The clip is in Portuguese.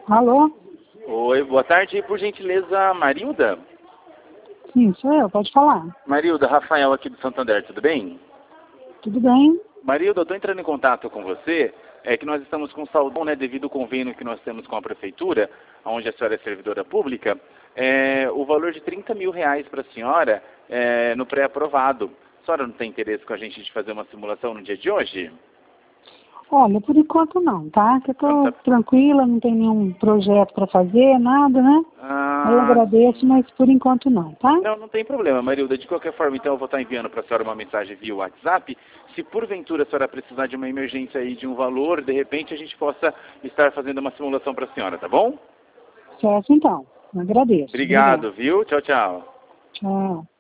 Alô? Oi, boa tarde. Por gentileza, Marilda? Sim, sou eu, pode falar. Marilda, Rafael aqui do Santander, tudo bem? Tudo bem? Marilda, eu estou entrando em contato com você, que nós estamos com saudão, né, devido ao convênio que nós temos com a Prefeitura, onde a senhora é servidora pública, o valor de R$ 30.000 para a senhora no pré-aprovado. A senhora não tem interesse com a gente de fazer uma simulação no dia de hoje? Olha, por enquanto não, tá? Que eu Então, tô tá. tranquila, não tem nenhum projeto para fazer, nada, né? Eu agradeço, Sim. mas por enquanto não, tá? Não tem problema, Marilda. De qualquer forma, então, eu vou estar enviando para a senhora uma mensagem via WhatsApp. Se porventura a senhora precisar de uma emergência aí de um valor, de repente a gente possa estar fazendo uma simulação para a senhora, tá bom? Certo, então. Agradeço. Obrigada. Obrigado, viu? Tchau, tchau. Tchau.